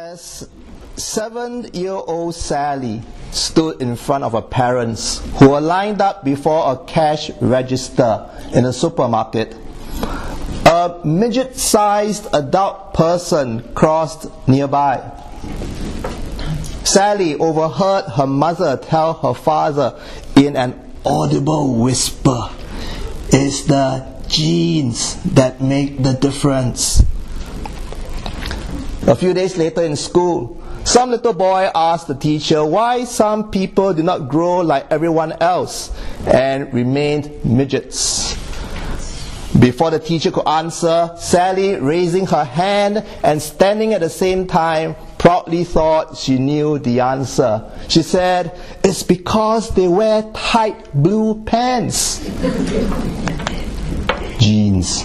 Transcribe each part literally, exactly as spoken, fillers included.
As seven-year-old Sally stood in front of her parents, who were lined up before a cash register in a supermarket, a midget-sized adult person crossed nearby. Sally overheard her mother tell her father in an audible whisper, "It's the genes that make the difference." A few days later in school, some little boy asked the teacher why some people did not grow like everyone else and remained midgets. Before the teacher could answer, Sally, raising her hand and standing at the same time, proudly thought she knew the answer. She said, "It's because they wear tight blue pants." Genes.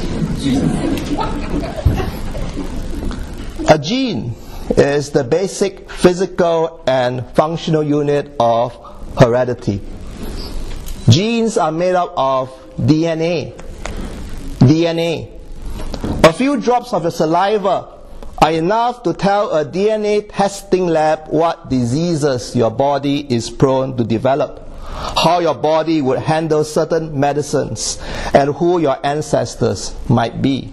A gene is the basic physical and functional unit of heredity. Genes are made up of D N A. D N A. A few drops of your saliva are enough to tell a D N A testing lab what diseases your body is prone to develop, how your body would handle certain medicines, and who your ancestors might be.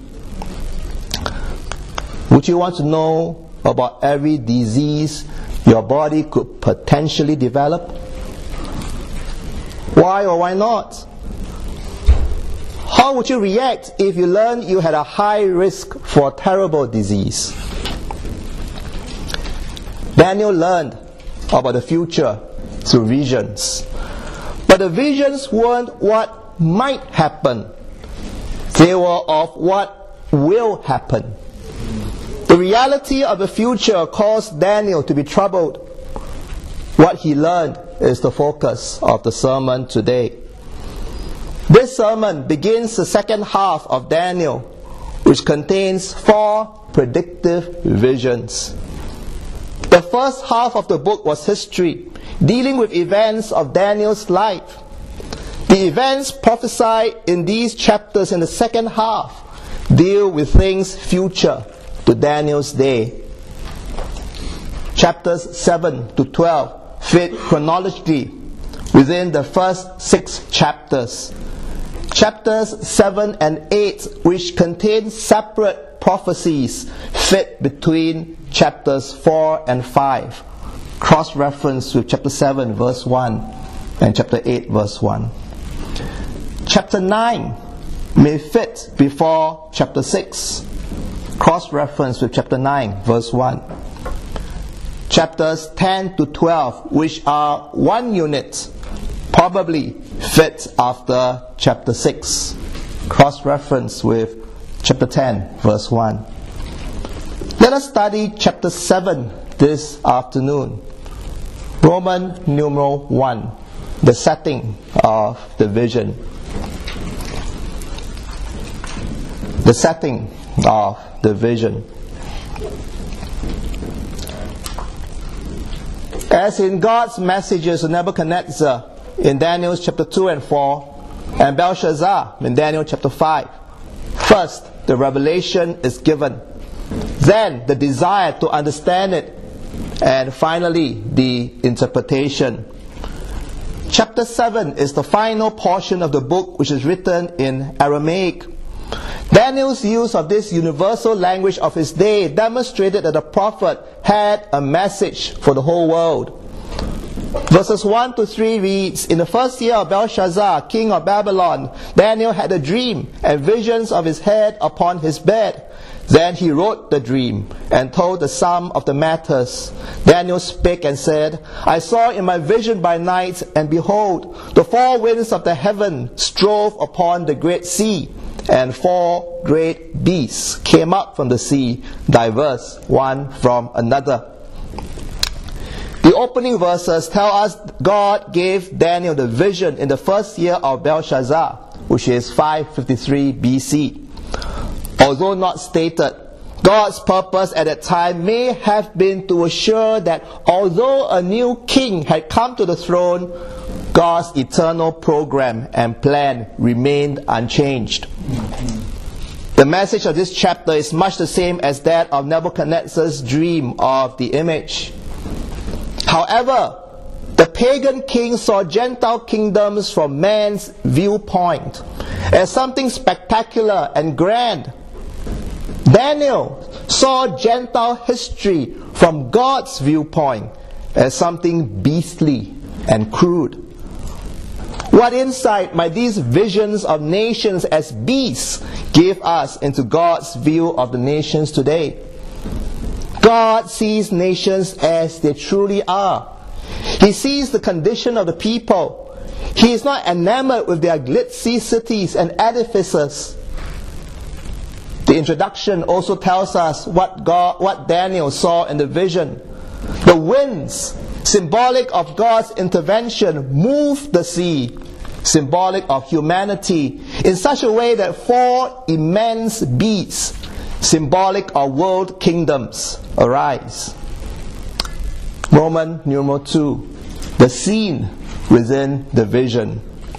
Would you want to know about every disease your body could potentially develop? Why or why not? How would you react if you learned you had a high risk for a terrible disease? Daniel learned about the future through visions. But the visions weren't what might happen. They were of what will happen. The reality of the future caused Daniel to be troubled. What he learned is the focus of the sermon today. This sermon begins the second half of Daniel, which contains four predictive visions. The first half of the book was history, dealing with events of Daniel's life. The events prophesied in these chapters in the second half deal with things future to Daniel's day. Chapters seven to twelve fit chronologically within the first six chapters. Chapters seven and eight, which contain separate prophecies, fit between chapters four and five. Cross-reference with chapter seven verse one and chapter eight verse one. Chapter nine may fit before chapter six. Cross-reference with chapter nine verse one. Chapters ten to twelve, which are one unit, probably fit after chapter six. Cross-reference with chapter ten verse one. Let us study chapter seven this afternoon. Roman numeral one, the setting of the vision. The setting of the vision. As in God's messages to Nebuchadnezzar in Daniel chapter two and four, and Belshazzar in Daniel chapter five, first the revelation is given, then the desire to understand it, and finally the interpretation. Chapter seven is the final portion of the book, which is written in Aramaic. Daniel's use of this universal language of his day demonstrated that the prophet had a message for the whole world. Verses one to three reads, "In the first year of Belshazzar, king of Babylon, Daniel had a dream and visions of his head upon his bed. Then he wrote the dream and told the sum of the matters. Daniel spake and said, I saw in my vision by night, and behold, the four winds of the heaven strove upon the great sea, and four great beasts came up from the sea, diverse one from another." The opening verses tell us God gave Daniel the vision in the first year of Belshazzar, which is five fifty-three B C. Although not stated, God's purpose at that time may have been to assure that although a new king had come to the throne, God's eternal program and plan remained unchanged. The message of this chapter is much the same as that of Nebuchadnezzar's dream of the image. However, the pagan king saw Gentile kingdoms from man's viewpoint as something spectacular and grand. Daniel saw Gentile history from God's viewpoint as something beastly and crude. What insight might these visions of nations as beasts give us into God's view of the nations today? God sees nations as they truly are. He sees the condition of the people. He is not enamored with their glitzy cities and edifices. The introduction also tells us what God, what Daniel saw in the vision. The winds, symbolic of God's intervention, moved the sea, symbolic of humanity, in such a way that four immense beasts, symbolic of world kingdoms, arise. Roman numeral two, the scene within the vision.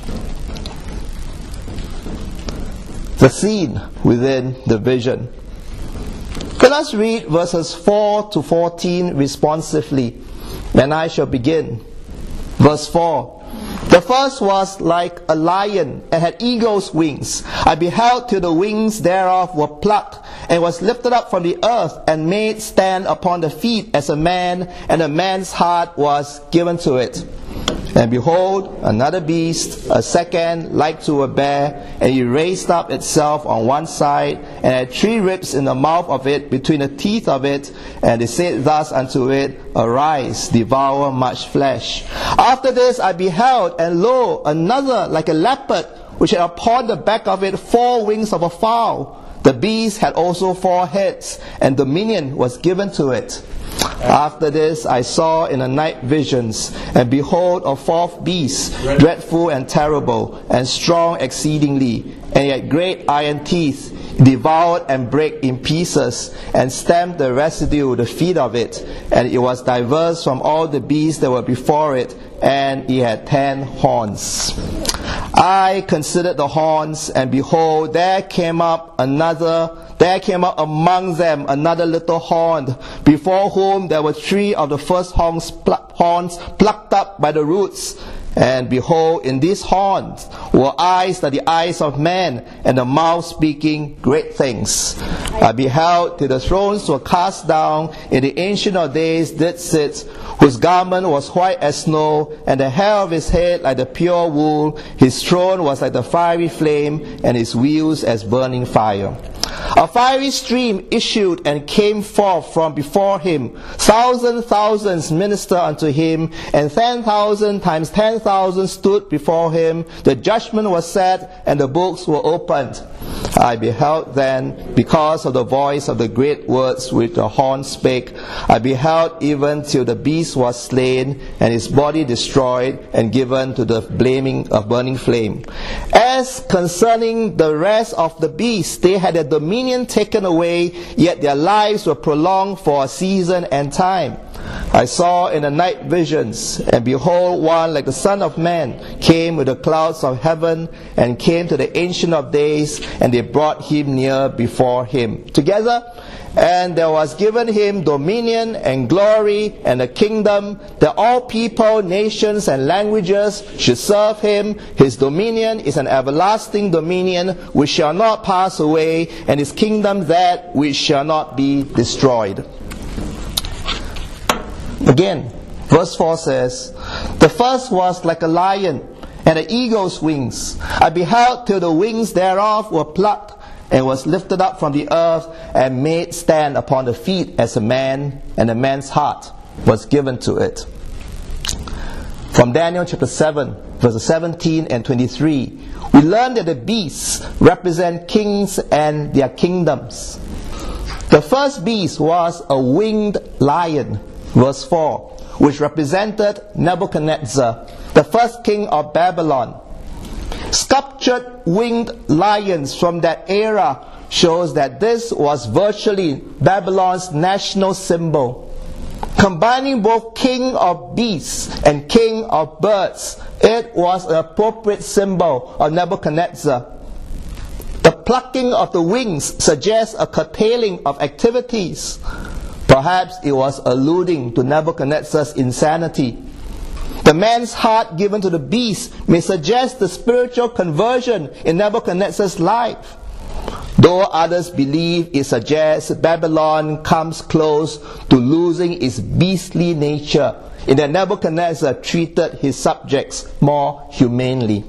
The scene within the vision. Let us read verses four to fourteen responsively, and I shall begin. Verse four. The first was like a lion, and had eagle's wings. I beheld till the wings thereof were plucked, and was lifted up from the earth, and made stand upon the feet as a man, and a man's heart was given to it. And behold, another beast, a second, like to a bear, and it raised up itself on one side, and had three ribs in the mouth of it, between the teeth of it, and it said thus unto it, Arise, devour much flesh. After this I beheld, and lo, another like a leopard, which had upon the back of it four wings of a fowl. The beast had also four heads, and dominion was given to it. After this I saw in the night visions, and behold a fourth beast, dreadful and terrible, and strong exceedingly, and yet great iron teeth, devoured and brake in pieces, and stamped the residue, the feet of it, and it was diverse from all the beasts that were before it, and it had ten horns. I considered the horns, and behold, there came up another, there came up among them another little horn, before whom there were three of the first horns, pl- horns plucked up by the roots. And behold, in these horns were eyes like the eyes of men, and the mouth speaking great things. I beheld till the thrones were cast down, and the Ancient of Days did sit, whose garment was white as snow, and the hair of his head like the pure wool. His throne was like the fiery flame, and his wheels as burning fire. A fiery stream issued and came forth from before him. Thousand thousands ministered unto him, and ten thousand times ten thousand stood before him. The judgment was set, and the books were opened. I beheld then, because of the voice of the great words which the horn spake, I beheld even till the beast was slain, and his body destroyed, and given to the blaming of burning flame. As concerning the rest of the beasts, they had their dominion taken away, yet their lives were prolonged for a season and time. I saw in the night visions, and behold, one like the Son of Man came with the clouds of heaven, and came to the Ancient of Days, and they brought him near before him together. And there was given him dominion and glory and a kingdom, that all people, nations, and languages should serve him. His dominion is an everlasting dominion which shall not pass away, and his kingdom that which shall not be destroyed. Again, verse four says, the first was like a lion, and an eagle's wings. I beheld till the wings thereof were plucked, and was lifted up from the earth, and made stand upon the feet as a man, and a man's heart was given to it. From Daniel chapter seven, verses seventeen and twenty-three, we learn that the beasts represent kings and their kingdoms. The first beast was a winged lion, verse four, which represented Nebuchadnezzar, the first king of Babylon. Sculptured winged lions from that era shows that this was virtually Babylon's national symbol. Combining both king of beasts and king of birds, it was an appropriate symbol of Nebuchadnezzar. The plucking of the wings suggests a curtailing of activities. Perhaps it was alluding to Nebuchadnezzar's insanity. The man's heart given to the beast may suggest the spiritual conversion in Nebuchadnezzar's life. Though others believe it suggests Babylon comes close to losing its beastly nature in that Nebuchadnezzar treated his subjects more humanely.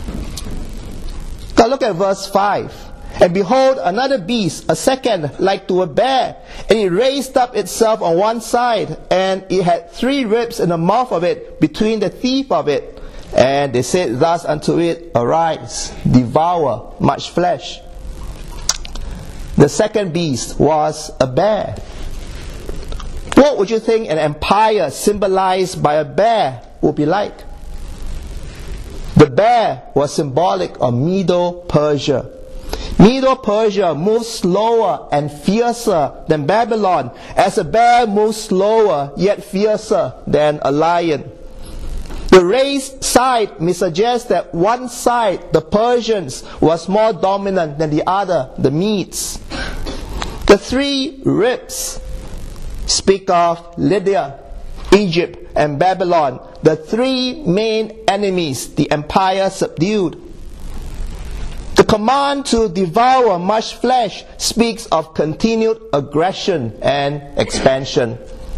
Now look at verse five. And behold, another beast, a second, like to a bear, and it raised up itself on one side, and it had three ribs in the mouth of it, between the teeth of it. And they said thus unto it, Arise, devour much flesh. The second beast was a bear. What would you think an empire symbolized by a bear would be like? The bear was symbolic of Medo-Persia. Medo-Persia moved slower and fiercer than Babylon, as a bear moves slower yet fiercer than a lion. The raised side may suggest that one side, the Persians, was more dominant than the other, the Medes. The three ribs speak of Lydia, Egypt, and Babylon, the three main enemies the empire subdued. The command to devour much flesh speaks of continued aggression and expansion.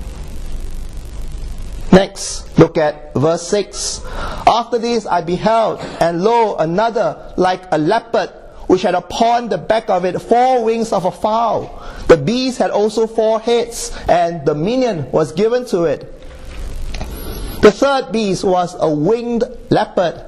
Next, look at verse six. After this I beheld, and lo, another like a leopard, which had upon the back of it four wings of a fowl. The beast had also four heads, and dominion was given to it. The third beast was a winged leopard.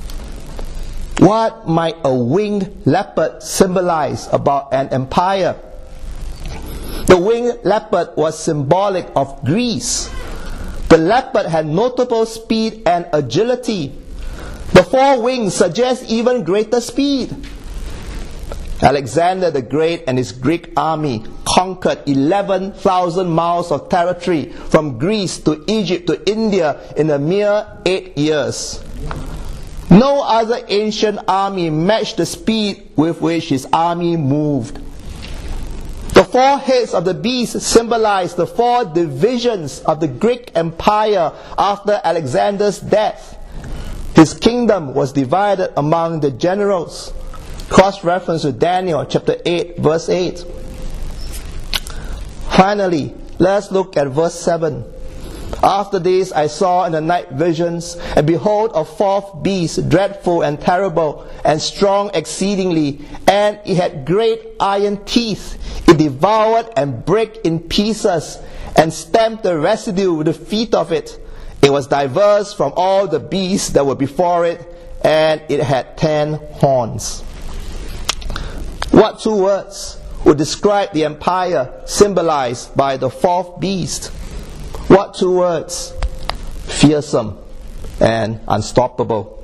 What might a winged leopard symbolize about an empire? The winged leopard was symbolic of Greece. The leopard had notable speed and agility. The four wings suggest even greater speed. Alexander the Great and his Greek army conquered eleven thousand miles of territory from Greece to Egypt to India in a mere eight years. No other ancient army matched the speed with which his army moved. The four heads of the beast symbolize the four divisions of the Greek Empire after Alexander's death. His kingdom was divided among the generals. Cross-reference to Daniel chapter eight, verse eight. Finally, let's look at verse seven. After this I saw in the night visions, and behold, a fourth beast, dreadful and terrible, and strong exceedingly, and it had great iron teeth. It devoured and brake in pieces, and stamped the residue with the feet of it. It was diverse from all the beasts that were before it, and it had ten horns. What two words would describe the empire symbolized by the fourth beast? What two words? Fearsome and unstoppable.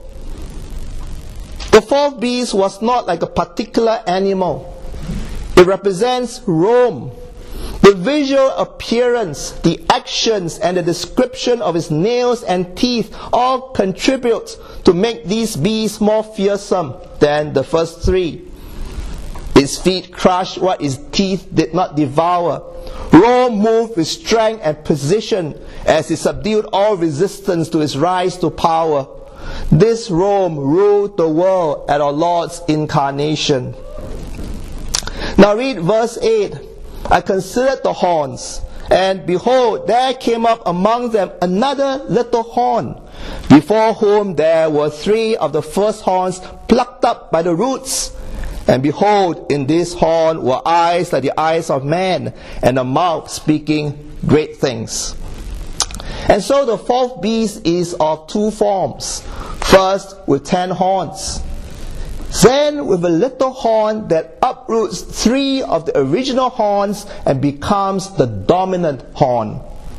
The fourth beast was not like a particular animal. It represents Rome. The visual appearance, the actions, and the description of its nails and teeth all contribute to make these beasts more fearsome than the first three. Its feet crushed what its teeth did not devour. Rome moved with strength and precision as it subdued all resistance to its rise to power. This Rome ruled the world at our Lord's incarnation. Now read verse eight. I considered the horns, and behold, there came up among them another little horn, before whom there were three of the first horns plucked up by the roots. And behold, in this horn were eyes like the eyes of man, and a mouth speaking great things. And so the fourth beast is of two forms. First, with ten horns. Then with a little horn that uproots three of the original horns and becomes the dominant horn.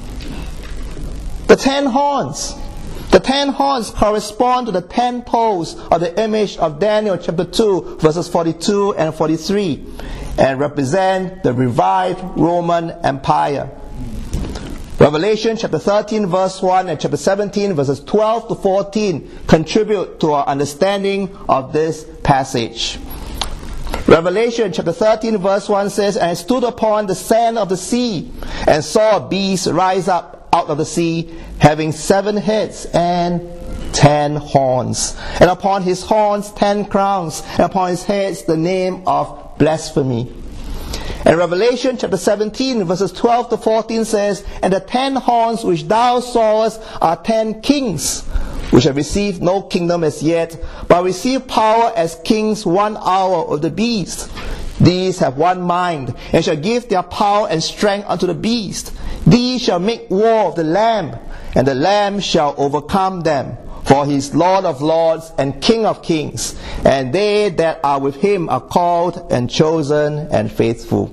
The ten horns. The ten horns correspond to the ten toes of the image of Daniel chapter two, verses forty-two and forty-three, and represent the revived Roman Empire. Revelation chapter thirteen, verse one, and chapter seventeen, verses twelve to fourteen contribute to our understanding of this passage. Revelation chapter thirteen verse one says, "And I stood upon the sand of the sea, and saw a beast rise up out of the sea, having seven heads and ten horns. And upon his horns ten crowns, and upon his heads the name of blasphemy." And Revelation chapter seventeen verses twelve to fourteen says, "And the ten horns which thou sawest are ten kings, which have received no kingdom as yet, but receive power as kings one hour of the beast. These have one mind, and shall give their power and strength unto the beast. These shall make war of the Lamb, and the Lamb shall overcome them. For he is Lord of lords and King of kings, and they that are with him are called and chosen and faithful."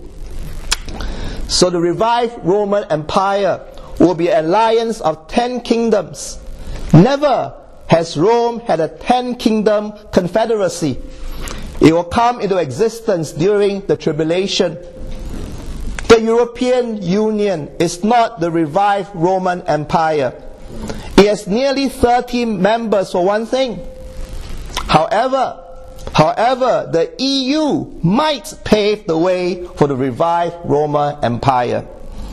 So the revived Roman Empire will be an alliance of ten kingdoms. Never has Rome had a ten-kingdom confederacy. It will come into existence during the tribulation. The European Union is not the revived Roman Empire. It has nearly thirty members for one thing. However, however, the E U might pave the way for the revived Roman Empire.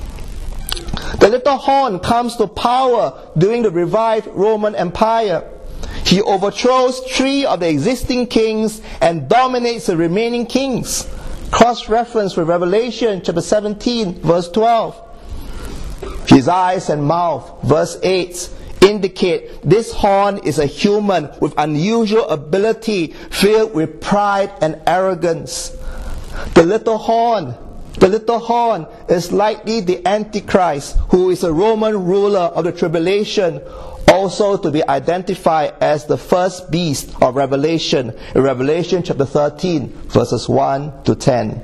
The little horn comes to power during the revived Roman Empire. He overthrows three of the existing kings and dominates the remaining kings. Cross-reference with Revelation chapter seventeen verse twelve. His eyes and mouth, verse eight, indicate this horn is a human with unusual ability, filled with pride and arrogance. The little horn, the little horn is likely the Antichrist, who is a Roman ruler of the tribulation, also to be identified as the first beast of Revelation, in Revelation chapter thirteen, verses one to ten.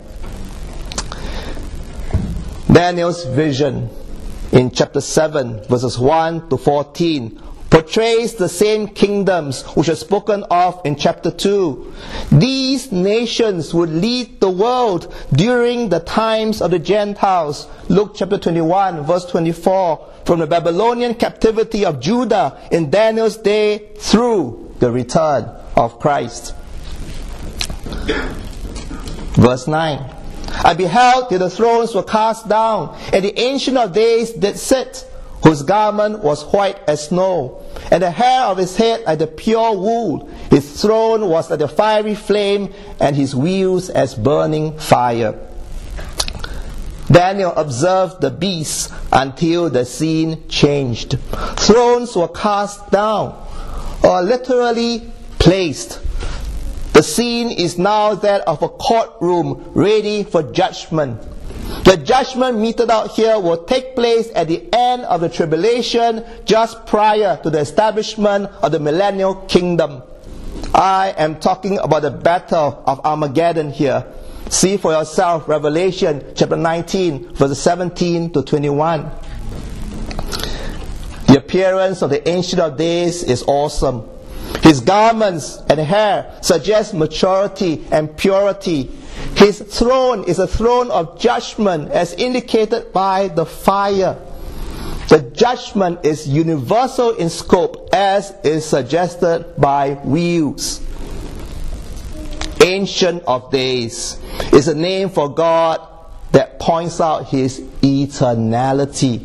Daniel's vision in chapter seven, verses one to fourteen, portrays the same kingdoms which are spoken of in chapter two. These nations would lead the world during the times of the Gentiles. Luke chapter twenty-one, verse twenty-four, from the Babylonian captivity of Judah in Daniel's day through the return of Christ. Verse nine. "I beheld till the thrones were cast down, and the Ancient of Days did sit, whose garment was white as snow, and the hair of his head like the pure wool. His throne was like a fiery flame, and his wheels as burning fire." Daniel observed the beast until the scene changed. Thrones were cast down, or literally placed. The scene is now that of a courtroom ready for judgment. The judgment meted out here will take place at the end of the tribulation, just prior to the establishment of the millennial kingdom. I am talking about the battle of Armageddon here. See for yourself Revelation chapter nineteen, verses seventeen to twenty-one. The appearance of the Ancient of Days is awesome. His garments and hair suggest maturity and purity. His throne is a throne of judgment, as indicated by the fire. The judgment is universal in scope, as is suggested by wheels. Ancient of Days is a name for God that points out his eternality.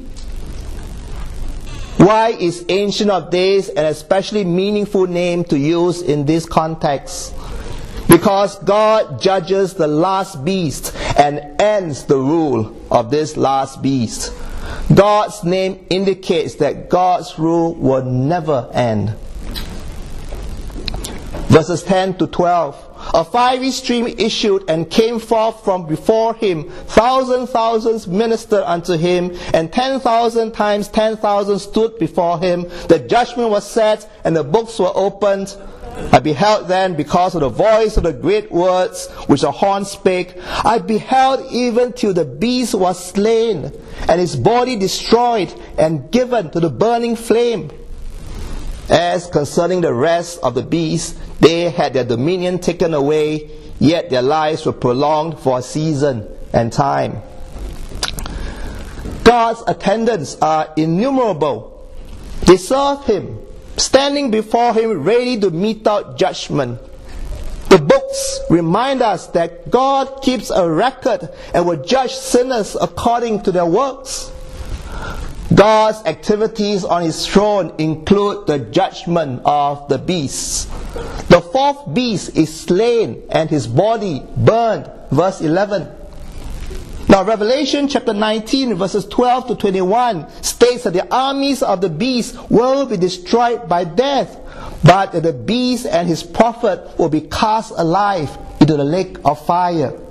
Why is Ancient of Days an especially meaningful name to use in this context? Because God judges the last beast and ends the rule of this last beast. God's name indicates that God's rule will never end. Verses ten to twelve. "A fiery stream issued and came forth from before him. Thousand thousands ministered unto him, and ten thousand times ten thousand stood before him. The judgment was set, and the books were opened. I beheld then, because of the voice of the great words which the horn spake, I beheld even till the beast was slain, and his body destroyed, and given to the burning flame. As concerning the rest of the beasts, they had their dominion taken away, yet their lives were prolonged for a season and time." God's attendants are innumerable. They serve him, standing before him ready to mete out judgment. The books remind us that God keeps a record and will judge sinners according to their works. God's activities on his throne include the judgment of the beasts. The fourth beast is slain and his body burned. Verse eleven. Now Revelation chapter nineteen verses twelve to twenty-one states that the armies of the beast will be destroyed by death, but that the beast and his prophet will be cast alive into the lake of fire.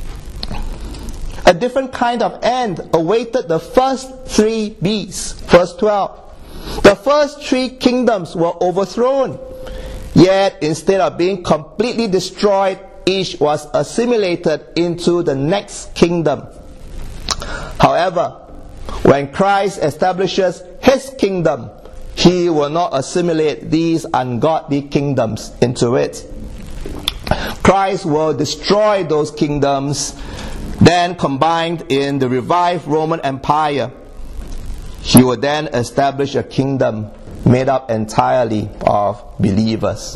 A different kind of end awaited the first three beasts. Verse twelve. The first three kingdoms were overthrown, yet instead of being completely destroyed, each was assimilated into the next kingdom. However, when Christ establishes his kingdom, he will not assimilate these ungodly kingdoms into it. Christ will destroy those kingdoms, then combined in the revived Roman Empire. He will then establish a kingdom made up entirely of believers.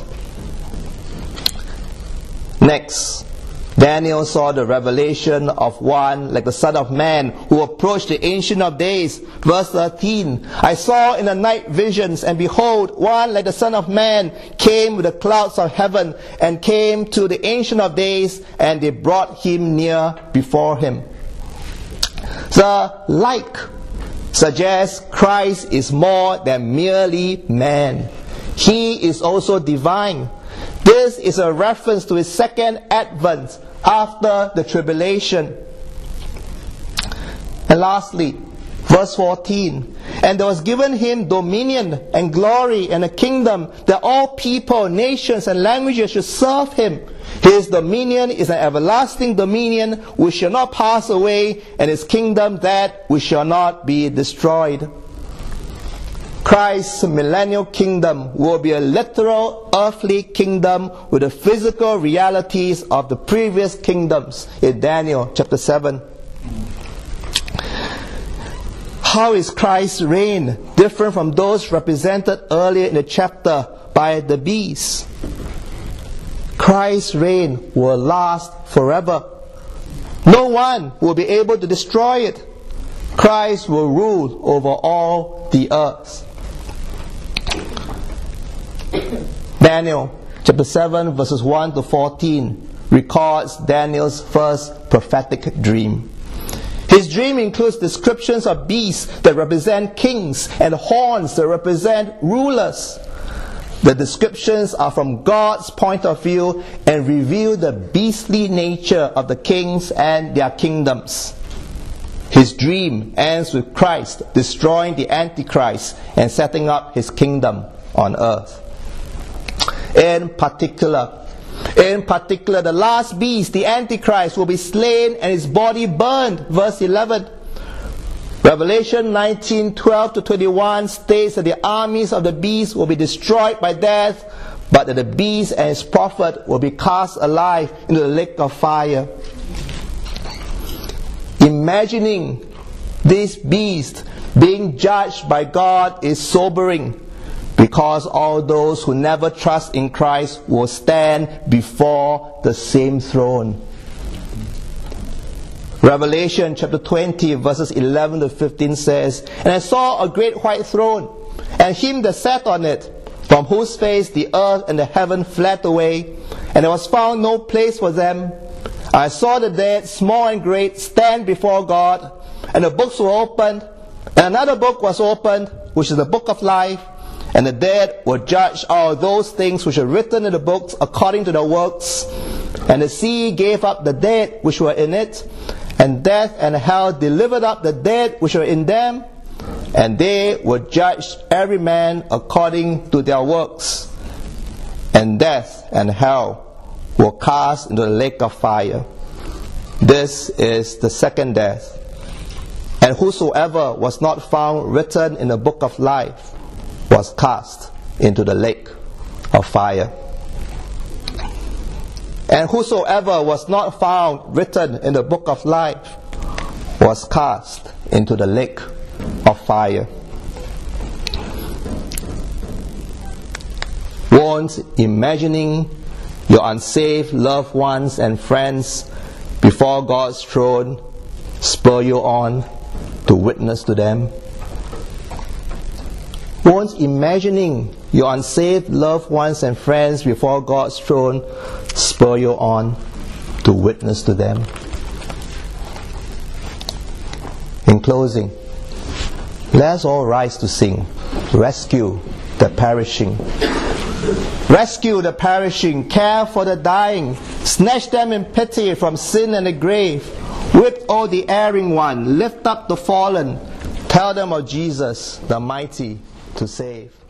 Next, Daniel saw the revelation of one like the Son of Man who approached the Ancient of Days. Verse thirteen. I saw in the night visions, and behold, one like the Son of Man came with the clouds of heaven, and came to the Ancient of Days, and they brought him near before him. The like suggests Christ is more than merely man. He is also divine. This is a reference to his second advent after the tribulation. And lastly, verse fourteen. And there was given him dominion and glory and a kingdom, that all people, nations, and languages should serve him. His dominion is an everlasting dominion which shall not pass away, and his kingdom that which shall not be destroyed. Christ's millennial kingdom will be a literal earthly kingdom with the physical realities of the previous kingdoms in Daniel chapter seven. How is Christ's reign different from those represented earlier in the chapter by the beast? Christ's reign will last forever. No one will be able to destroy it. Christ will rule over all the earth. Daniel chapter seven verses one to fourteen records Daniel's first prophetic dream. His dream includes descriptions of beasts that represent kings and horns that represent rulers. The descriptions are from God's point of view and reveal the beastly nature of the kings and their kingdoms. His dream ends with Christ destroying the Antichrist and setting up his kingdom on earth. In particular, in particular, the last beast, the Antichrist, will be slain and his body burned. Verse eleven. Revelation nineteen, twelve to twenty-one states that the armies of the beast will be destroyed by death, but that the beast and his prophet will be cast alive into the lake of fire. Imagining this beast being judged by God is sobering, because all those who never trust in Christ will stand before the same throne. Revelation chapter twenty verses eleven to fifteen says, And I saw a great white throne, and him that sat on it, from whose face the earth and the heaven fled away, and there was found no place for them. I saw the dead, small and great, stand before God, and the books were opened, and another book was opened, which is the book of life, and the dead were judged all those things which are written in the books according to their works. And the sea gave up the dead which were in it, and death and hell delivered up the dead which were in them, and they were judged every man according to their works. And death and hell were cast into the lake of fire. This is the second death. And whosoever was not found written in the book of life was cast into the lake of fire. And whosoever was not found written in the book of life was cast into the lake of fire. Won't imagining your unsaved loved ones and friends before God's throne spur you on to witness to them? Won't imagining your unsaved loved ones and friends before God's throne spur you on to witness to them? In closing, let us all rise to sing, Rescue the Perishing. Rescue the perishing, care for the dying, snatch them in pity from sin and the grave. Whip all the erring one, lift up the fallen, tell them of Jesus, the mighty to save.